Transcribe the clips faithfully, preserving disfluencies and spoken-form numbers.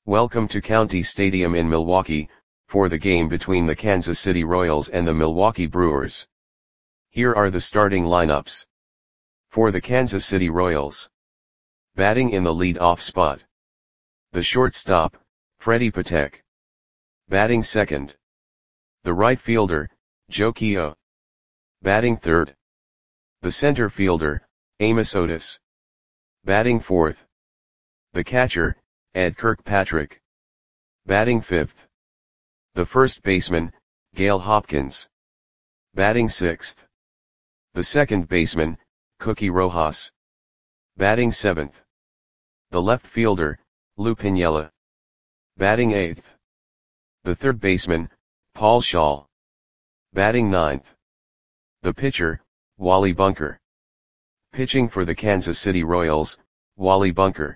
Welcome to County Stadium in Milwaukee, for the game between the Kansas City Royals and the Milwaukee Brewers. Here are the starting lineups. For the Kansas City Royals. Batting in the lead-off spot. The shortstop, Freddie Patek. Batting second. The right fielder, Joe Keough. Batting third. The center fielder, Amos Otis. Batting fourth. The catcher, Ed Kirkpatrick. Batting fifth. The first baseman, Gail Hopkins. Batting sixth. The second baseman, Cookie Rojas. Batting seventh. The left fielder, Lou Piniella. Batting eighth. The third baseman, Paul Schaal. Batting ninth. The pitcher, Wally Bunker. Pitching for the Kansas City Royals, Wally Bunker.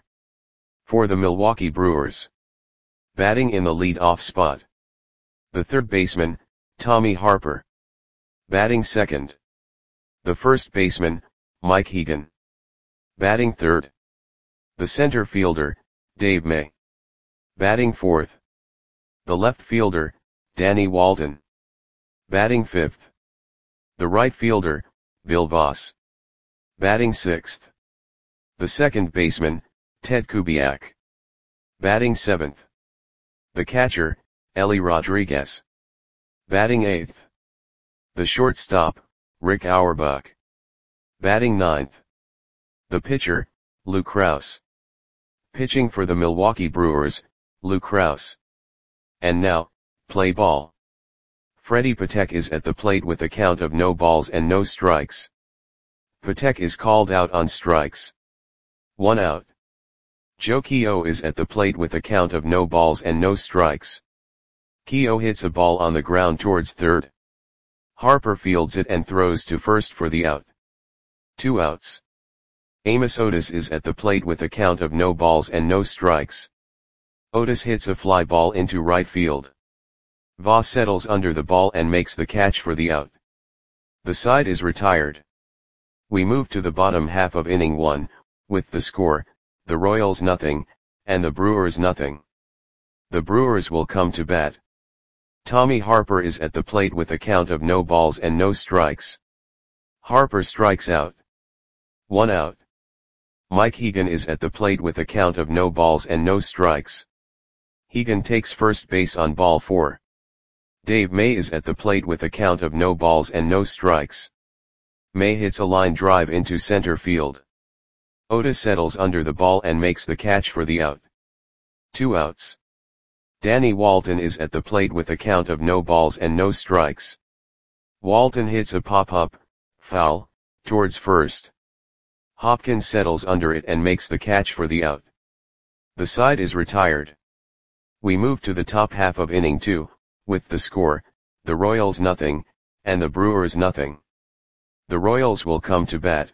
For the Milwaukee Brewers. Batting in the lead-off spot. The third baseman, Tommy Harper. Batting second. The first baseman, Mike Hegan. Batting third. The center fielder, Dave May. Batting fourth. The left fielder, Danny Walton. Batting fifth. The right fielder, Bill Voss. Batting sixth. The second baseman, Ted Kubiak. Batting seventh. The catcher, Ellie Rodriguez. Batting eighth. The shortstop, Rick Auerbach. Batting ninth. The pitcher, Lou Krause. Pitching for the Milwaukee Brewers, Lou Krause. And now, play ball. Freddie Patek is at the plate with a count of no balls and no strikes. Patek is called out on strikes. One out. Joe Keough is at the plate with a count of no balls and no strikes. Keough hits a ball on the ground towards third. Harper fields it and throws to first for the out. Two outs. Amos Otis is at the plate with a count of no balls and no strikes. Otis hits a fly ball into right field. Voss settles under the ball and makes the catch for the out. The side is retired. We move to the bottom half of inning one, with the score, the Royals nothing, and the Brewers nothing. The Brewers will come to bat. Tommy Harper is at the plate with a count of no balls and no strikes. Harper strikes out. One out. Mike Hegan is at the plate with a count of no balls and no strikes. Hegan takes first base on ball four. Dave May is at the plate with a count of no balls and no strikes. May hits a line drive into center field. Otis settles under the ball and makes the catch for the out. Two outs. Danny Walton is at the plate with a count of no balls and no strikes. Walton hits a pop-up, foul, towards first. Hopkins settles under it and makes the catch for the out. The side is retired. We move to the top half of inning two, with the score, the Royals nothing, and the Brewers nothing. The Royals will come to bat.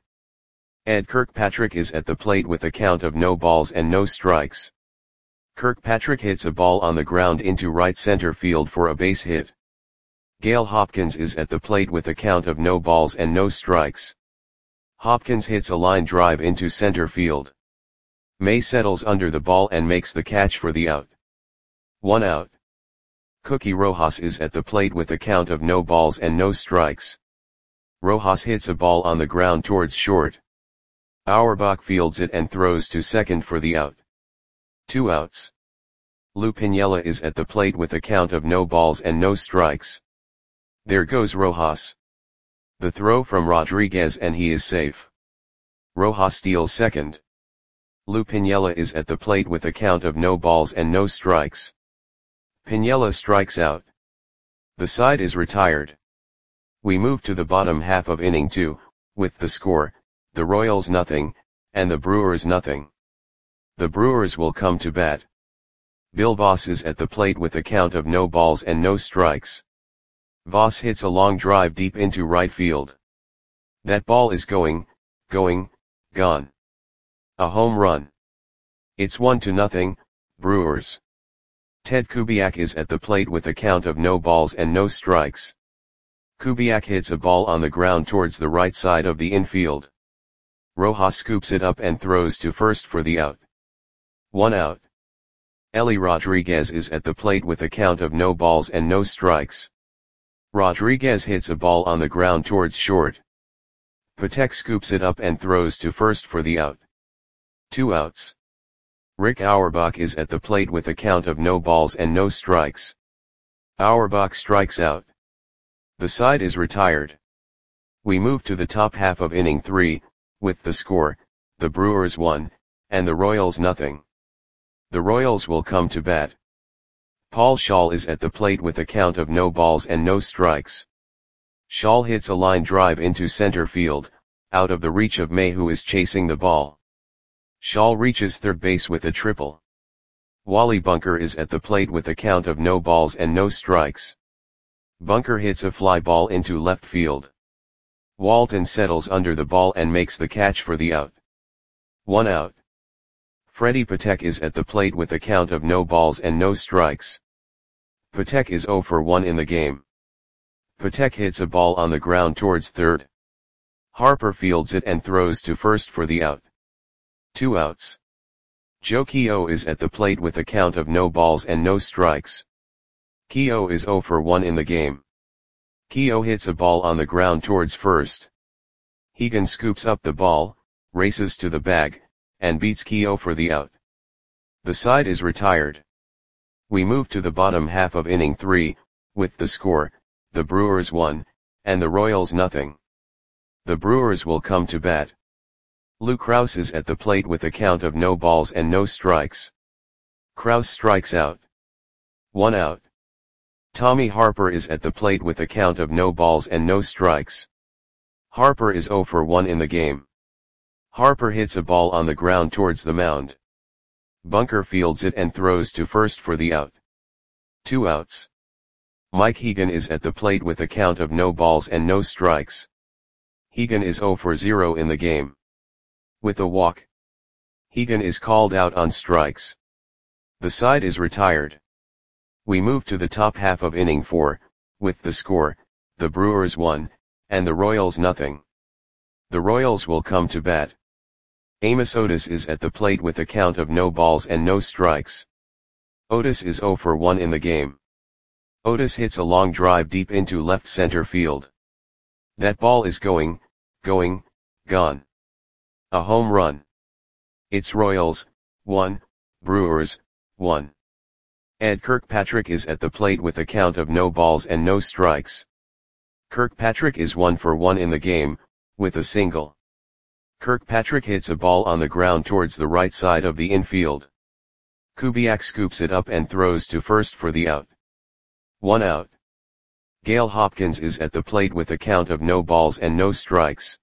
Ed Kirkpatrick is at the plate with a count of no balls and no strikes. Kirkpatrick hits a ball on the ground into right center field for a base hit. Gail Hopkins is at the plate with a count of no balls and no strikes. Hopkins hits a line drive into center field. May settles under the ball and makes the catch for the out. One out. Cookie Rojas is at the plate with a count of no balls and no strikes. Rojas hits a ball on the ground towards short. Auerbach fields it and throws to second for the out. Two outs. Lou Piniella is at the plate with a count of no balls and no strikes. There goes Rojas. The throw from Rodriguez and he is safe. Rojas steals second. Lou Piniella is at the plate with a count of no balls and no strikes. Piniella strikes out. The side is retired. We move to the bottom half of inning two, with the score, the Royals nothing, and the Brewers nothing. The Brewers will come to bat. Bill Voss is at the plate with a count of no balls and no strikes. Voss hits a long drive deep into right field. That ball is going, going, gone. A home run. It's one to nothing, Brewers. Ted Kubiak is at the plate with a count of no balls and no strikes. Kubiak hits a ball on the ground towards the right side of the infield. Rojas scoops it up and throws to first for the out. One out. Eli Rodriguez is at the plate with a count of no balls and no strikes. Rodriguez hits a ball on the ground towards short. Patek scoops it up and throws to first for the out. Two outs. Rick Auerbach is at the plate with a count of no balls and no strikes. Auerbach strikes out. The side is retired. We move to the top half of inning three, with the score, the Brewers one, and the Royals nothing. The Royals will come to bat. Paul Schaal is at the plate with a count of no balls and no strikes. Schaal hits a line drive into center field, out of the reach of May, who is chasing the ball. Schaal reaches third base with a triple. Wally Bunker is at the plate with a count of no balls and no strikes. Bunker hits a fly ball into left field. Walton settles under the ball and makes the catch for the out. One out. Freddie Patek is at the plate with a count of no balls and no strikes. Patek is zero for one in the game. Patek hits a ball on the ground towards third. Harper fields it and throws to first for the out. Two outs. Joe Keough is at the plate with a count of no balls and no strikes. Keough is zero for one in the game. Keough hits a ball on the ground towards first. Hegan scoops up the ball, races to the bag, and beats Keough for the out. The side is retired. We move to the bottom half of inning three, with the score, the Brewers one, and the Royals nothing. The Brewers will come to bat. Lou Krause is at the plate with a count of no balls and no strikes. Krause strikes out. One out. Tommy Harper is at the plate with a count of no balls and no strikes. Harper is zero for one in the game. Harper hits a ball on the ground towards the mound. Bunker fields it and throws to first for the out. Two outs. Mike Hegan is at the plate with a count of no balls and no strikes. Hegan is zero for zero in the game. With a walk, Hegan is called out on strikes. The side is retired. We move to the top half of inning four, with the score, the Brewers one, and the Royals nothing. The Royals will come to bat. Amos Otis is at the plate with a count of no balls and no strikes. Otis is zero for one in the game. Otis hits a long drive deep into left center field. That ball is going, going, gone. A home run. It's Royals, one, Brewers, one. Ed Kirkpatrick is at the plate with a count of no balls and no strikes. Kirkpatrick is one for one in the game, with a single. Kirkpatrick hits a ball on the ground towards the right side of the infield. Kubiak scoops it up and throws to first for the out. One out. Gale Hopkins is at the plate with a count of no balls and no strikes.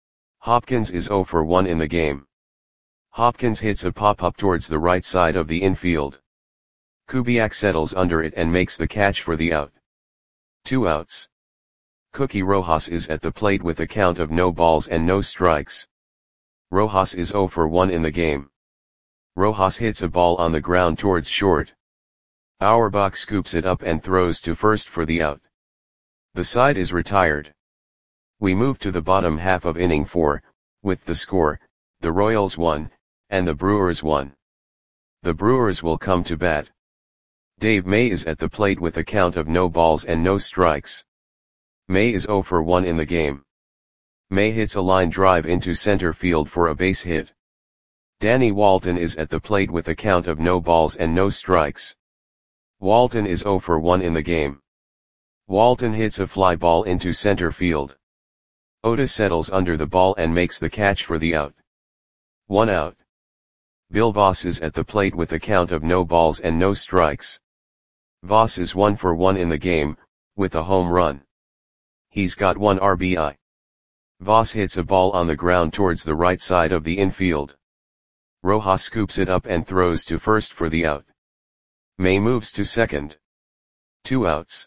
Hopkins is zero for one in the game. Hopkins hits a pop-up towards the right side of the infield. Kubiak settles under it and makes the catch for the out. Two outs. Cookie Rojas is at the plate with a count of no balls and no strikes. Rojas is zero for one in the game. Rojas hits a ball on the ground towards short. Auerbach scoops it up and throws to first for the out. The side is retired. We move to the bottom half of inning four, with the score, the Royals one, and the Brewers one. The Brewers will come to bat. Dave May is at the plate with a count of no balls and no strikes. May is zero for one in the game. May hits a line drive into center field for a base hit. Danny Walton is at the plate with a count of no balls and no strikes. Walton is zero for one in the game. Walton hits a fly ball into center field. Otis settles under the ball and makes the catch for the out. One out. Bill Voss is at the plate with a count of no balls and no strikes. Voss is one for one in the game, with a home run. He's got one R B I. Voss hits a ball on the ground towards the right side of the infield. Rojas scoops it up and throws to first for the out. May moves to second. Two outs.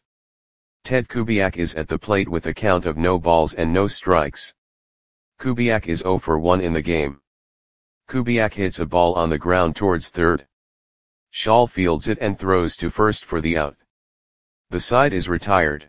Ted Kubiak is at the plate with a count of no balls and no strikes. Kubiak is zero for one in the game. Kubiak hits a ball on the ground towards third. Schaal fields it and throws to first for the out. The side is retired.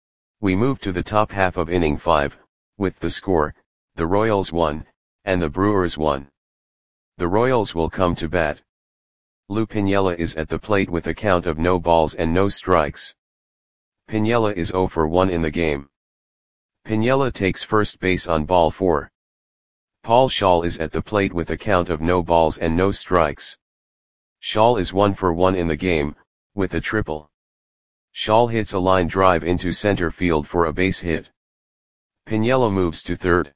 We move to the top half of inning five, with the score, the Royals one, and the Brewers one. The Royals will come to bat. Lou Piniella is at the plate with a count of no balls and no strikes. Piniella is zero for one in the game. Piniella takes first base on ball four. Paul Schall is at the plate with a count of no balls and no strikes. Schall is one for one in the game, with a triple. Schall hits a line drive into center field for a base hit. Piniella moves to third.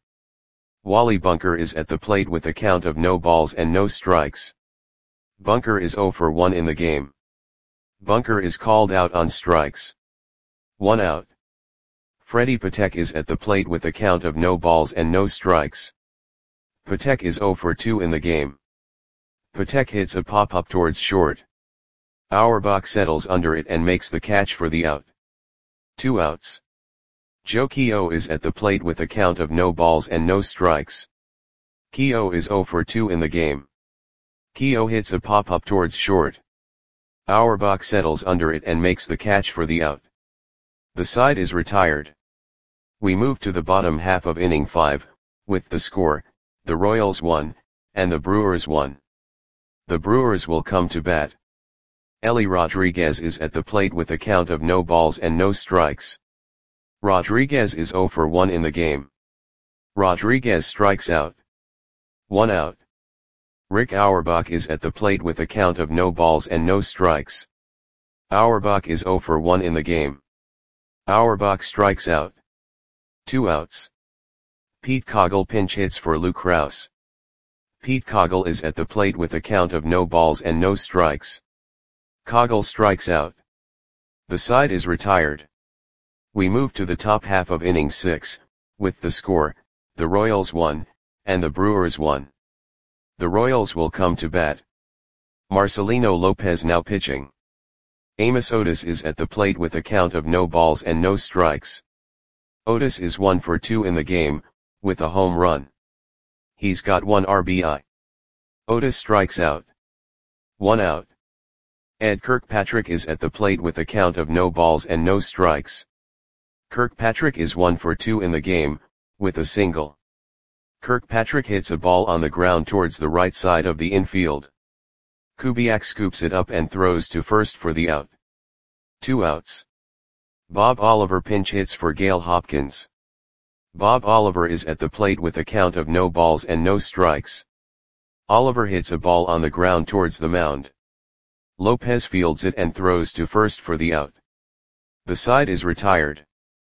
Wally Bunker is at the plate with a count of no balls and no strikes. Bunker is zero for one in the game. Bunker is called out on strikes. One out. Freddie Patek is at the plate with a count of no balls and no strikes. Patek is zero for two in the game. Patek hits a pop-up towards short. Auerbach settles under it and makes the catch for the out. Two outs. Joe Keough is at the plate with a count of no balls and no strikes. Keough is zero for two in the game. Keough hits a pop-up towards short. Auerbach settles under it and makes the catch for the out. The side is retired. We move to the bottom half of inning five, with the score, the Royals won, and the Brewers won. The Brewers will come to bat. Ellie Rodriguez is at the plate with a count of no balls and no strikes. Rodriguez is zero for one in the game. Rodriguez strikes out. One out. Rick Auerbach is at the plate with a count of no balls and no strikes. Auerbach is zero for one in the game. Auerbach strikes out. Two outs. Pete Coggle pinch hits for Lou Krause. Pete Coggle is at the plate with a count of no balls and no strikes. Coggle strikes out. The side is retired. We move to the top half of inning six, with the score, the Royals won, and the Brewers won. The Royals will come to bat. Marcelino Lopez now pitching. Amos Otis is at the plate with a count of no balls and no strikes. Otis is one for two in the game, with a home run. He's got one R B I. Otis strikes out. One out. Ed Kirkpatrick is at the plate with a count of no balls and no strikes. Kirkpatrick is one for two in the game, with a single. Kirkpatrick hits a ball on the ground towards the right side of the infield. Kubiak scoops it up and throws to first for the out. Two outs. Bob Oliver pinch hits for Gale Hopkins. Bob Oliver is at the plate with a count of no balls and no strikes. Oliver hits a ball on the ground towards the mound. Lopez fields it and throws to first for the out. The side is retired.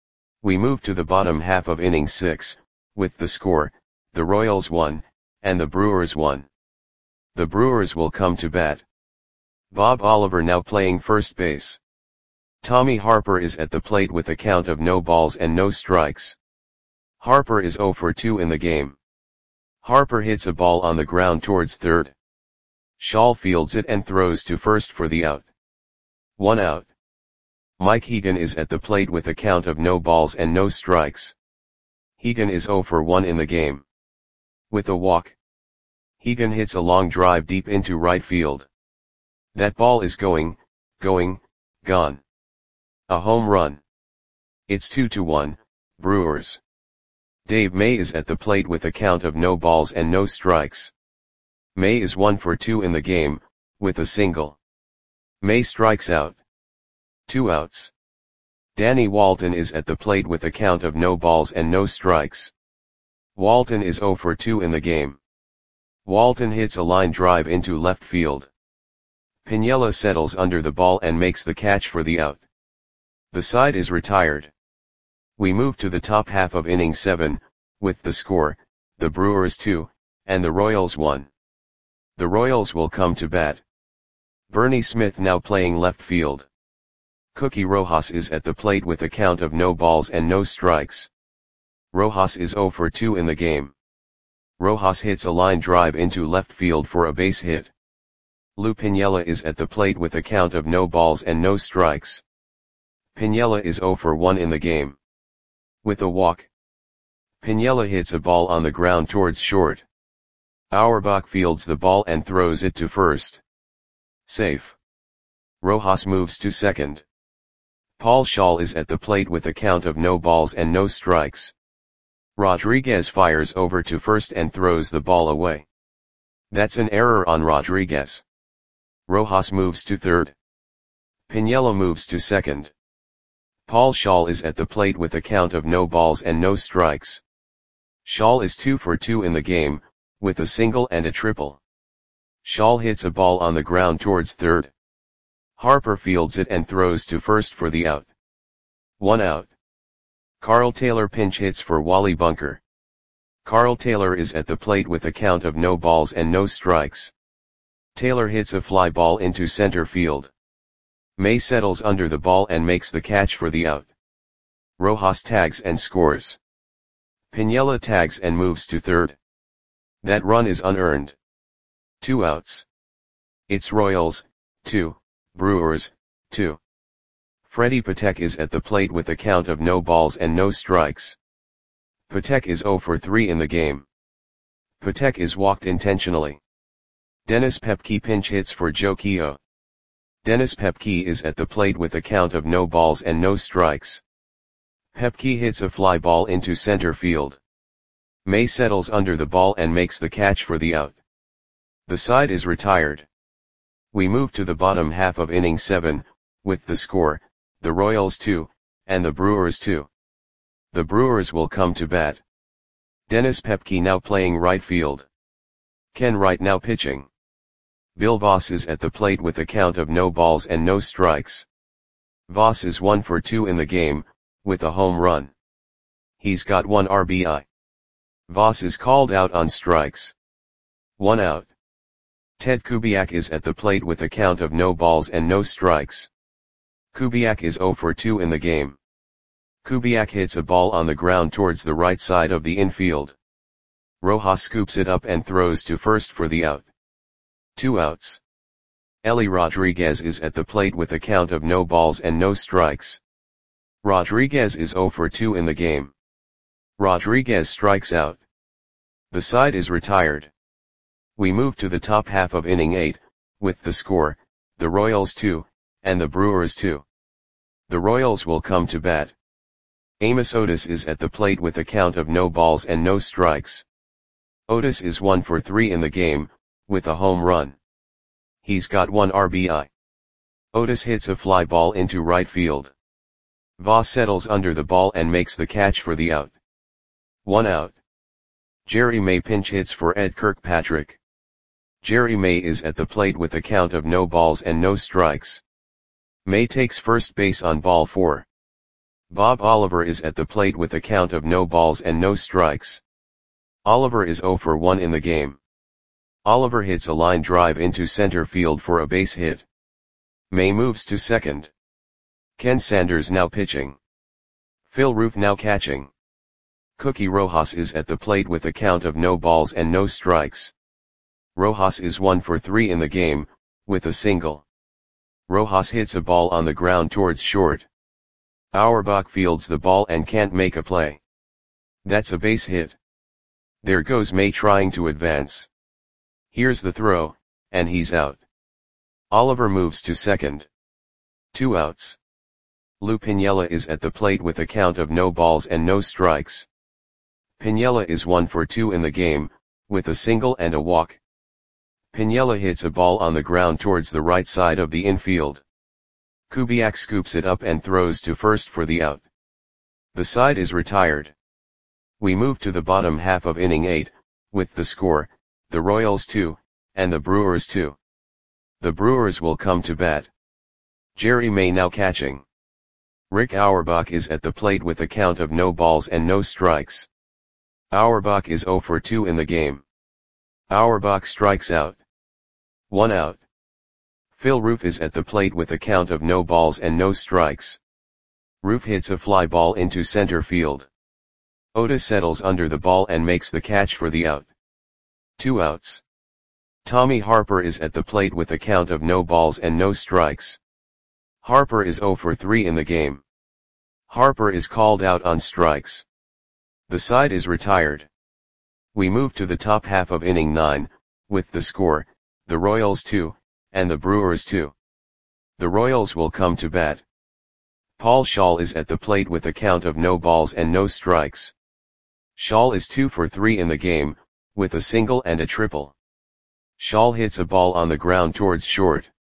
We move to the bottom half of inning six, with the score, the Royals won, and the Brewers won. The Brewers will come to bat. Bob Oliver now playing first base. Tommy Harper is at the plate with a count of no balls and no strikes. Harper is zero for two in the game. Harper hits a ball on the ground towards third. Schall fields it and throws to first for the out. One out. Mike Hegan is at the plate with a count of no balls and no strikes. Hegan is zero for one in the game. With a walk. Hegan hits a long drive deep into right field. That ball is going, going, gone. A home run. It's two to one, Brewers. Dave May is at the plate with a count of no balls and no strikes. May is one for two in the game, with a single. May strikes out. Two outs. Danny Walton is at the plate with a count of no balls and no strikes. Walton is zero for two in the game. Walton hits a line drive into left field. Piniella settles under the ball and makes the catch for the out. The side is retired. We move to the top half of inning seven, with the score, the Brewers two, and the Royals one. The Royals will come to bat. Bernie Smith now playing left field. Cookie Rojas is at the plate with a count of no balls and no strikes. Rojas is zero for two in the game. Rojas hits a line drive into left field for a base hit. Lou Piniella is at the plate with a count of no balls and no strikes. Piniella is zero for one in the game. With a walk. Piniella hits a ball on the ground towards short. Auerbach fields the ball and throws it to first. Safe. Rojas moves to second. Paul Schall is at the plate with a count of no balls and no strikes. Rodriguez fires over to first and throws the ball away. That's an error on Rodriguez. Rojas moves to third. Piniella moves to second. Paul Schaal is at the plate with a count of no balls and no strikes. Schaal is two for two in the game, with a single and a triple. Schaal hits a ball on the ground towards third. Harper fields it and throws to first for the out. One out. Carl Taylor pinch hits for Wally Bunker. Carl Taylor is at the plate with a count of no balls and no strikes. Taylor hits a fly ball into center field. May settles under the ball and makes the catch for the out. Rojas tags and scores. Piniella tags and moves to third. That run is unearned. Two outs. It's Royals, two, Brewers, two. Freddie Patek is at the plate with a count of no balls and no strikes. Patek is zero for three in the game. Patek is walked intentionally. Dennis Pepke pinch hits for Joe Keogh. Dennis Pepke is at the plate with a count of no balls and no strikes. Pepke hits a fly ball into center field. May settles under the ball and makes the catch for the out. The side is retired. We move to the bottom half of inning seven, with the score, the Royals two, and the Brewers two. The Brewers will come to bat. Dennis Pepke now playing right field. Ken Wright now pitching. Bill Voss is at the plate with a count of no balls and no strikes. Voss is one for two in the game, with a home run. He's got one R B I. Voss is called out on strikes. One out. Ted Kubiak is at the plate with a count of no balls and no strikes. Kubiak is zero for two in the game. Kubiak hits a ball on the ground towards the right side of the infield. Rojas scoops it up and throws to first for the out. Two outs. Ellie Rodriguez is at the plate with a count of no balls and no strikes. Rodriguez is zero for two in the game. Rodriguez strikes out. The side is retired. We move to the top half of inning eight, with the score, the Royals two, and the Brewers two. The Royals will come to bat. Amos Otis is at the plate with a count of no balls and no strikes. Otis is one for three in the game, with a home run. He's got one R B I. Otis hits a fly ball into right field. Voss settles under the ball and makes the catch for the out. One out. Jerry May pinch hits for Ed Kirkpatrick. Jerry May is at the plate with a count of no balls and no strikes. May takes first base on ball four. Bob Oliver is at the plate with a count of no balls and no strikes. Oliver is zero for one in the game. Oliver hits a line drive into center field for a base hit. May moves to second. Ken Sanders now pitching. Phil Roof now catching. Cookie Rojas is at the plate with a count of no balls and no strikes. Rojas is one for three in the game, with a single. Rojas hits a ball on the ground towards short. Auerbach fields the ball and can't make a play. That's a base hit. There goes May trying to advance. Here's the throw, and he's out. Oliver moves to second. Two outs. Lou Piniella is at the plate with a count of no balls and no strikes. Piniella is one for two in the game, with a single and a walk. Piniella hits a ball on the ground towards the right side of the infield. Kubiak scoops it up and throws to first for the out. The side is retired. We move to the bottom half of inning eight, with the score, the Royals two, and the Brewers two. The Brewers will come to bat. Jerry May now catching. Rick Auerbach is at the plate with a count of no balls and no strikes. Auerbach is zero for two in the game. Auerbach strikes out. One out. Phil Roof is at the plate with a count of no balls and no strikes. Roof hits a fly ball into center field. Otis settles under the ball and makes the catch for the out. Two outs. Tommy Harper is at the plate with a count of no balls and no strikes. Harper is zero for three in the game. Harper is called out on strikes. The side is retired. We move to the top half of inning nine, with the score, the Royals two, and the Brewers two. The Royals will come to bat. Paul Schaal is at the plate with a count of no balls and no strikes. Schaal is two for three in the game, with a single and a triple. Schaal hits a ball on the ground towards short.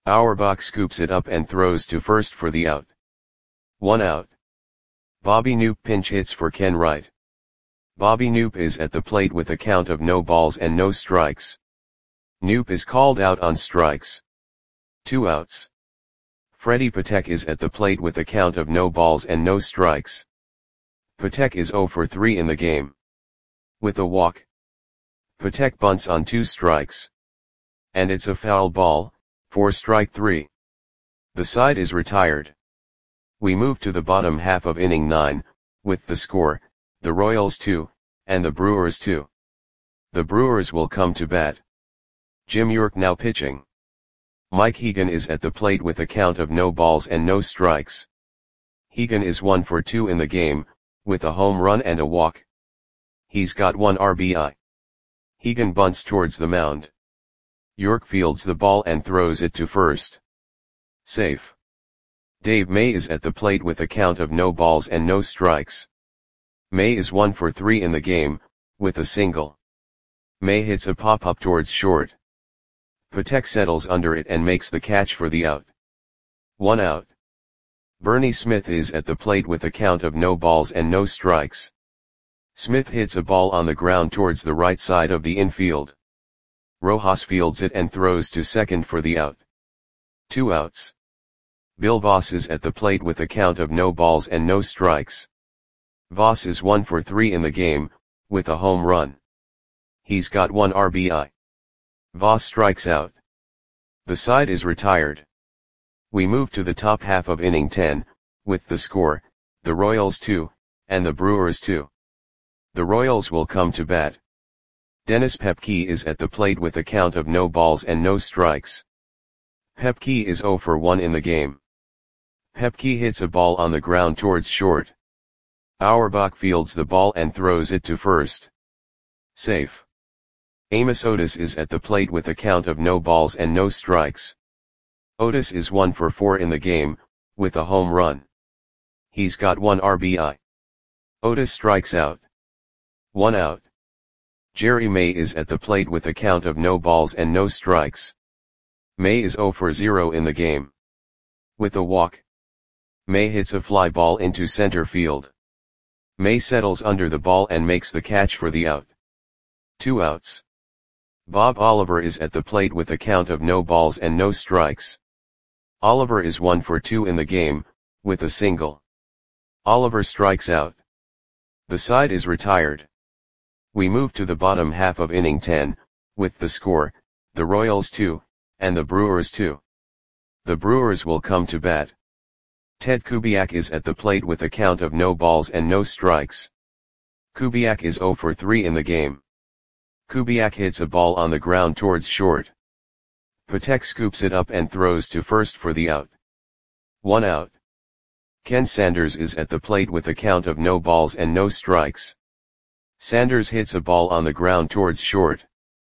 Auerbach scoops it up and throws to first for the out. One out. Bobby Knoop pinch hits for Ken Wright. Bobby Knoop is at the plate with a count of no balls and no strikes. Knoop is called out on strikes. Two outs. Freddie Patek is at the plate with a count of no balls and no strikes. Patek is zero for three in the game. With a walk. Patek bunts on two strikes. And it's a foul ball, for strike three. The side is retired. We move to the bottom half of inning nine, with the score, the Royals two, and the Brewers two. The Brewers will come to bat. Jim York now pitching. Mike Hegan is at the plate with a count of no balls and no strikes. Hegan is one for two in the game, with a home run and a walk. He's got one R B I. Hegan bunts towards the mound. York fields the ball and throws it to first. Safe. Dave May is at the plate with a count of no balls and no strikes. May is one for three in the game, with a single. May hits a pop-up towards short. Patek settles under it and makes the catch for the out. One out. Bernie Smith is at the plate with a count of no balls and no strikes. Smith hits a ball on the ground towards the right side of the infield. Rojas fields it and throws to second for the out. Two outs. Bill Voss is at the plate with a count of no balls and no strikes. Voss is one for three in the game, with a home run. He's got one R B I. Voss strikes out. The side is retired. We move to the top half of inning ten, with the score, the Royals two, and the Brewers two. The Royals will come to bat. Dennis Pepke is at the plate with a count of no balls and no strikes. Pepke is zero for one in the game. Pepke hits a ball on the ground towards short. Auerbach fields the ball and throws it to first. Safe. Amos Otis is at the plate with a count of no balls and no strikes. Otis is one for four in the game, with a home run. He's got one R B I. Otis strikes out. One out. Jerry May is at the plate with a count of no balls and no strikes. May is zero for zero in the game. With a walk. May hits a fly ball into center field. May settles under the ball and makes the catch for the out. Two outs. Bob Oliver is at the plate with a count of no balls and no strikes. Oliver is one for two in the game, with a single. Oliver strikes out. The side is retired. We move to the bottom half of inning ten, with the score, the Royals two, and the Brewers two. The Brewers will come to bat. Ted Kubiak is at the plate with a count of no balls and no strikes. Kubiak is zero for three in the game. Kubiak hits a ball on the ground towards short. Patek scoops it up and throws to first for the out. One out. Ken Sanders is at the plate with a count of no balls and no strikes. Sanders hits a ball on the ground towards short.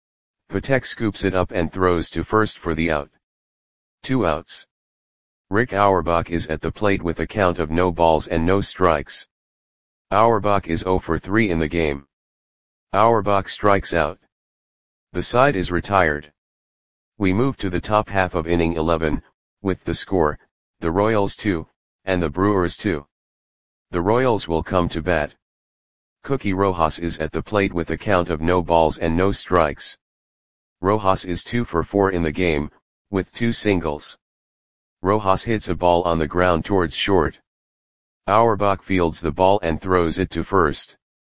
Patek scoops it up and throws to first for the out. Two outs. Rick Auerbach is at the plate with a count of no balls and no strikes. Auerbach is zero for three in the game. Auerbach strikes out. The side is retired. We move to the top half of inning eleven, with the score, the Royals two, and the Brewers two. The Royals will come to bat. Cookie Rojas is at the plate with a count of no balls and no strikes. Rojas is two for four in the game, with two singles. Rojas hits a ball on the ground towards short. Auerbach fields the ball and throws it to first.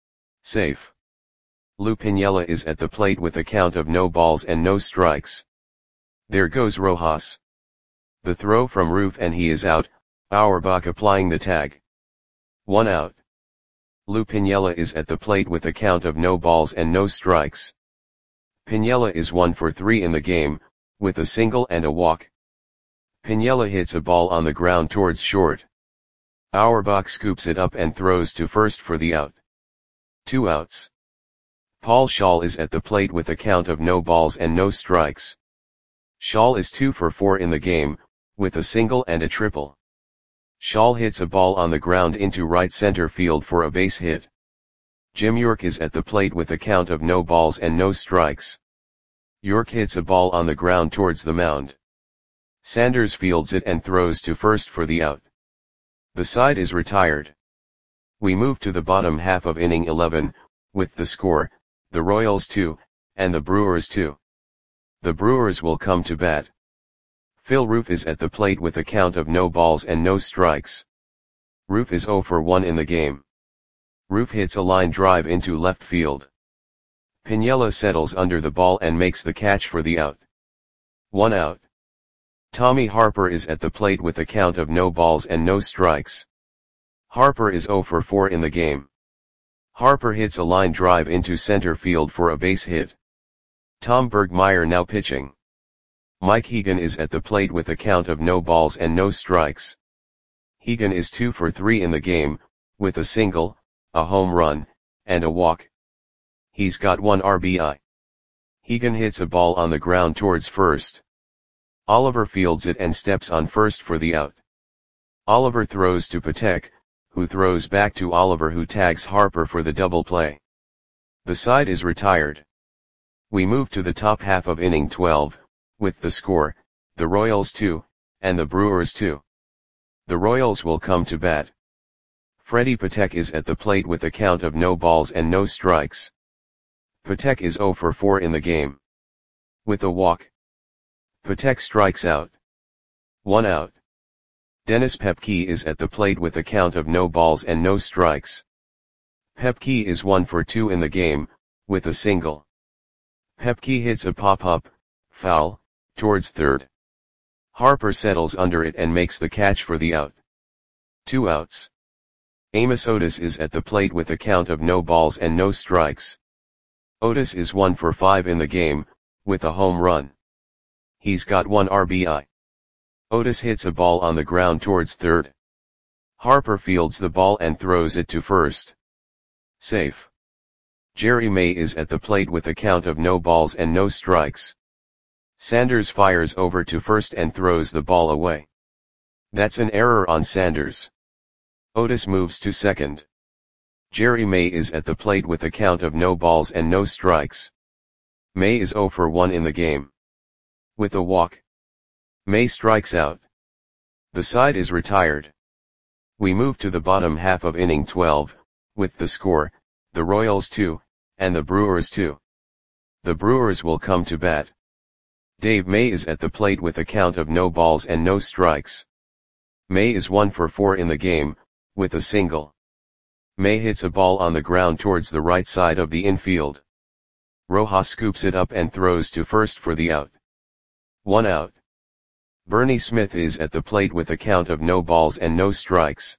Safe. Lou Piniella is at the plate with a count of no balls and no strikes. There goes Rojas. The throw from Roof and he is out, Auerbach applying the tag. One out. Lou Piniella is at the plate with a count of no balls and no strikes. Piniella is one for three in the game, with a single and a walk. Piniella hits a ball on the ground towards short. Auerbach scoops it up and throws to first for the out. Two outs. Paul Schall is at the plate with a count of no balls and no strikes. Schall is two for four in the game, with a single and a triple. Schall hits a ball on the ground into right center field for a base hit. Jim York is at the plate with a count of no balls and no strikes. York hits a ball on the ground towards the mound. Sanders fields it and throws to first for the out. The side is retired. We move to the bottom half of inning eleven, with the score, the Royals two, and the Brewers two. The Brewers will come to bat. Phil Roof is at the plate with a count of no balls and no strikes. Roof is oh for one in the game. Roof hits a line drive into left field. Piniella settles under the ball and makes the catch for the out. One out. Tommy Harper is at the plate with a count of no balls and no strikes. Harper is oh for four in the game. Harper hits a line drive into center field for a base hit. Tom Bergmeyer now pitching. Mike Hegan is at the plate with a count of no balls and no strikes. Hegan is two for three in the game, with a single, a home run, and a walk. He's got one R B I. Hegan hits a ball on the ground towards first. Oliver fields it and steps on first for the out. Oliver throws to Patek, who throws back to Oliver, who tags Harper for the double play. The side is retired. We move to the top half of inning twelve, with the score, the Royals two, and the Brewers two. The Royals will come to bat. Freddie Patek is at the plate with a count of no balls and no strikes. Patek is oh for four in the game. With a walk. Patek strikes out. One out. Dennis Pepke is at the plate with a count of no balls and no strikes. Pepke is one for two in the game, with a single. Pepke hits a pop-up, foul, towards third. Harper settles under it and makes the catch for the out. Two outs. Amos Otis is at the plate with a count of no balls and no strikes. Otis is one for five in the game, with a home run. He's got one R B I. Otis hits a ball on the ground towards third. Harper fields the ball and throws it to first. Safe. Jerry May is at the plate with a count of no balls and no strikes. Sanders fires over to first and throws the ball away. That's an error on Sanders. Otis moves to second. Jerry May is at the plate with a count of no balls and no strikes. May is oh for one in the game. With a walk. May strikes out. The side is retired. We move to the bottom half of inning twelve, with the score, the Royals two, and the Brewers two. The Brewers will come to bat. Dave May is at the plate with a count of no balls and no strikes. May is one for four in the game, with a single. May hits a ball on the ground towards the right side of the infield. Rojas scoops it up and throws to first for the out. One out. Bernie Smith is at the plate with a count of no balls and no strikes.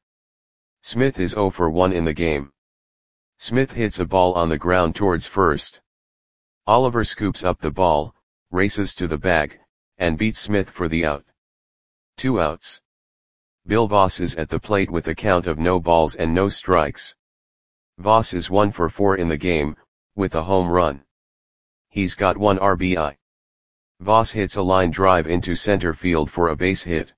Smith is oh for one in the game. Smith hits a ball on the ground towards first. Oliver scoops up the ball, races to the bag, and beats Smith for the out. Two outs. Bill Voss is at the plate with a count of no balls and no strikes. Voss is one for four in the game, with a home run. He's got one R B I. Voss hits a line drive into center field for a base hit.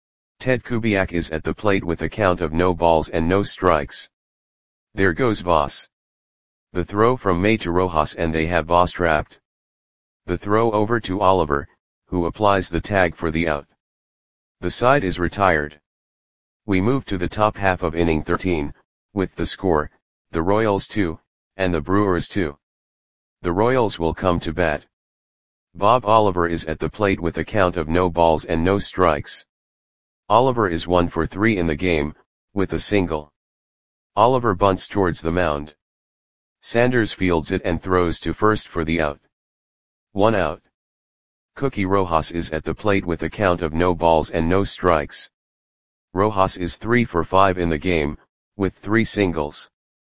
Ted Kubiak is at the plate with a count of no balls and no strikes. There goes Voss. The throw from May to Rojas and they have Voss trapped. The throw over to Oliver, who applies the tag for the out. The side is retired. We move to the top half of inning thirteen, with the score, the Royals two, and the Brewers two. The Royals will come to bat. Bob Oliver is at the plate with a count of no balls and no strikes. Oliver is one for three in the game, with a single. Oliver bunts towards the mound. Sanders fields it and throws to first for the out. One out. Cookie Rojas is at the plate with a count of no balls and no strikes. Rojas is three for five in the game, with three singles.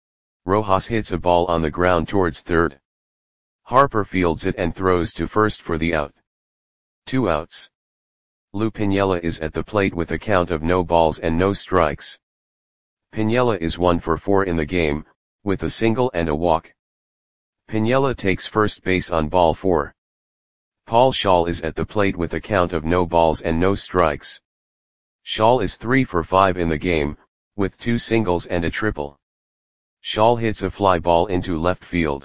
Rojas hits a ball on the ground towards third. Harper fields it and throws to first for the out. Two outs. Lou Piniella is at the plate with a count of no balls and no strikes. Piniella is one for four in the game, with a single and a walk. Piniella takes first base on ball four. Paul Schall is at the plate with a count of no balls and no strikes. Schall is three for five in the game, with two singles and a triple. Schall hits a fly ball into left field.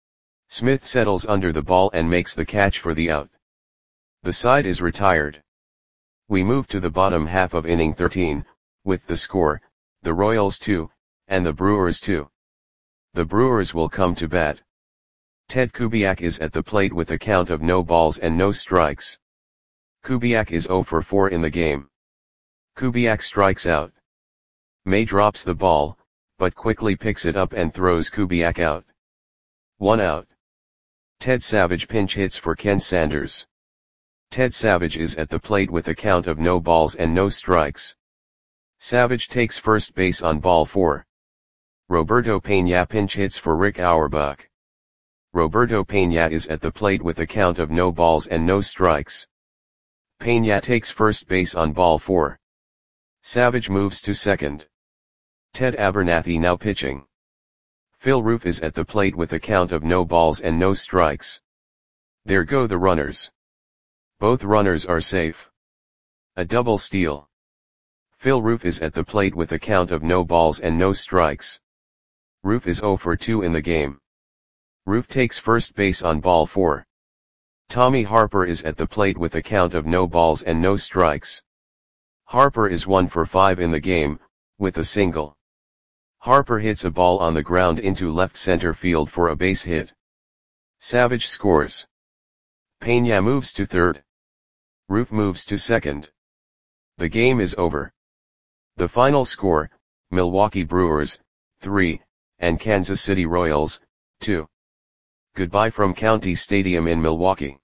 Smith settles under the ball and makes the catch for the out. The side is retired. We move to the bottom half of inning thirteen, with the score, the Royals two, and the Brewers two. The Brewers will come to bat. Ted Kubiak is at the plate with a count of no balls and no strikes. Kubiak is zero for four in the game. Kubiak strikes out. May drops the ball, but quickly picks it up and throws Kubiak out. One out. Ted Savage pinch hits for Ken Sanders. Ted Savage is at the plate with a count of no balls and no strikes. Savage takes first base on ball four. Roberto Peña pinch hits for Rick Auerbach. Roberto Peña is at the plate with a count of no balls and no strikes. Peña takes first base on ball four. Savage moves to second. Ted Abernathy now pitching. Phil Roof is at the plate with a count of no balls and no strikes. There go the runners. Both runners are safe. A double steal. Phil Roof is at the plate with a count of no balls and no strikes. Roof is zero for two in the game. Roof takes first base on ball four. Tommy Harper is at the plate with a count of no balls and no strikes. Harper is one for five in the game, with a single. Harper hits a ball on the ground into left center field for a base hit. Savage scores. Peña moves to third. Roof moves to second. The game is over. The final score, Milwaukee Brewers, three, and Kansas City Royals, two. Goodbye from County Stadium in Milwaukee.